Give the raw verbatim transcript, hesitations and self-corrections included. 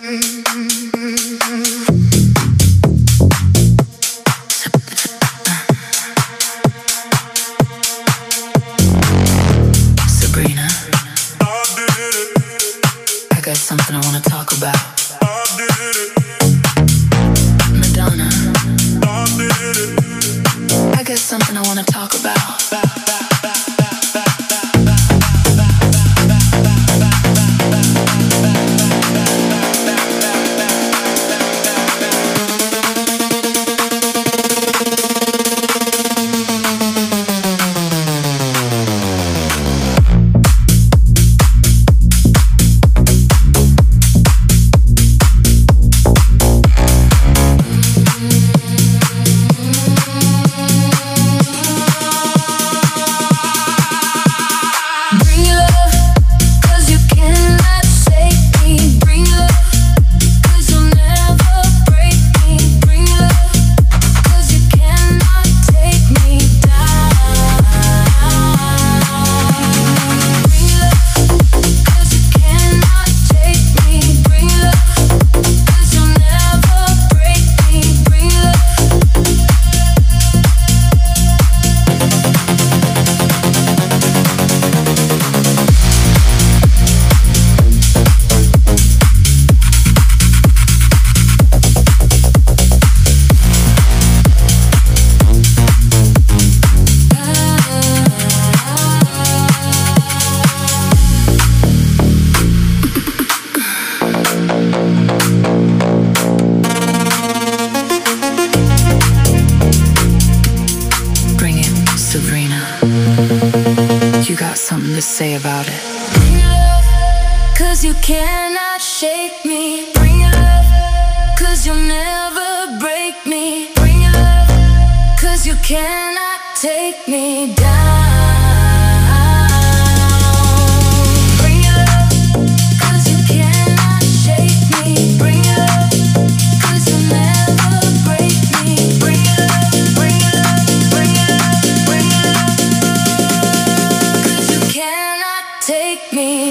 Sabrina, I got something I wanna talk about. Madonna, I got something I wanna talk about. To say about it. Bring your love, cause you cannot shake me. Bring your love, cause you'll never break me. Bring your love, cause you cannot take me down. Bring your love, cause you cannot shake me. Bring your love, cause you'll never break me. Bring your love, bring your love, bring your love, bring your love. Take me